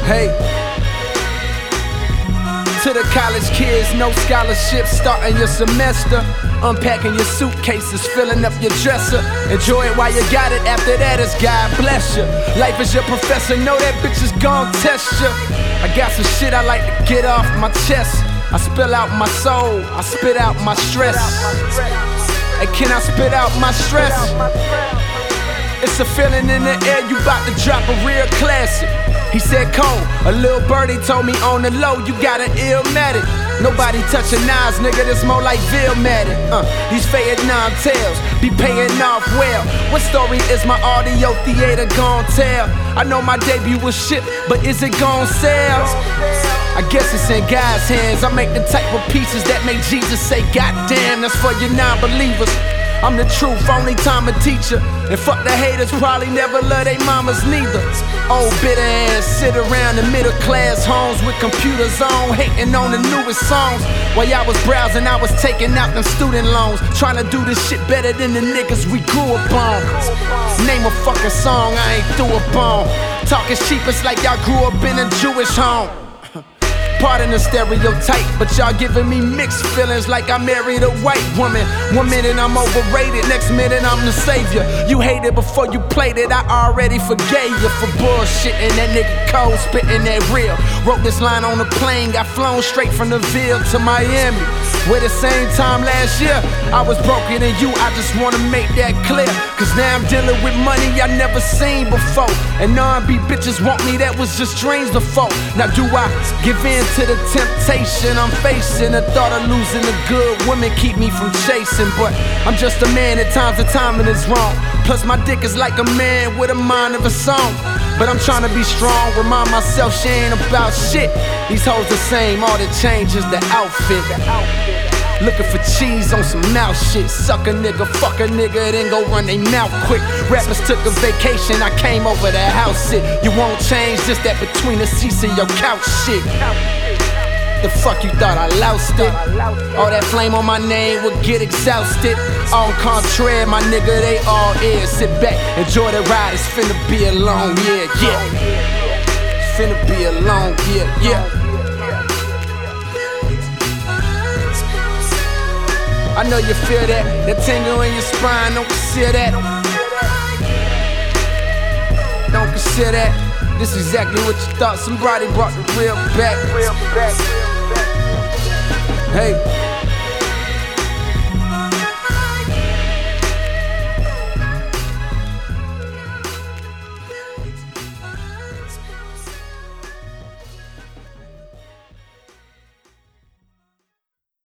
Hey, to the college kids, no scholarships, starting your semester, unpacking your suitcases, filling up your dresser. Enjoy it while you got it, after that it's God bless you. Life is your professor, know that bitch is gon' test you. I got some shit I like to get off my chest. I spill out my soul, I spit out my stress. And can I spit out my stress? It's a feeling in the air, you bout to drop a real classic. He said, Cole, a little birdie told me on the low, you got an illmatic. Nobody touching Nas, nigga, this more like Vilmatic. These Vietnam tales be paying off well. What story is my audio theater gon' tell? I know my debut was shit, but is it gon' sell? I guess it's in God's hands. I make the type of pieces that make Jesus say, God damn, that's for your non-believers. I'm the truth, only time a teacher. And fuck the haters, probably never love they mamas neither. Old bitter ass sit around in middle class homes with computers on, hating on the newest songs. While y'all was browsing, I was taking out them student loans, trying to do this shit better than the niggas we grew up on. Name a fucking song I ain't through up on. Talking cheap, it's like y'all grew up in a Jewish home. Pardon the stereotype, but y'all giving me mixed feelings like I married a white woman. 1 minute I'm overrated, next minute I'm the savior. You hated before you played it, I already forgave you for bullshitting. That nigga Cole spitting that real. Wrote this line on a plane, got flown straight from the Ville to Miami. Where the same time last year, I was broken than you, I just wanna make that clear. Cause now I'm dealing with money I never seen before. And R&B bitches want me, that was just dreams before. Now do I give in to the temptation I'm facing? The thought of losing a good woman keep me from chasing. But I'm just a man, at times the timing is wrong. Plus my dick is like a man with a mind of a song. But I'm trying to be strong, remind myself she ain't about shit. These hoes the same, all that changes the outfit. Looking for cheese on some mouth shit. Suck a nigga, fuck a nigga, then go run they mouth quick. Rappers took a vacation, I came over to house it. You won't change, just that between the seats and your couch shit. The fuck you thought I lost it? All that flame on my name would get exhausted. En contraire, my nigga, they all is. Sit back, enjoy the ride, it's finna be a long year, yeah. It's finna be a long year, yeah. I know you feel that, the tingle in your spine, don't consider that. Don't consider that, this is exactly what you thought. Somebody brought the real back. Hey.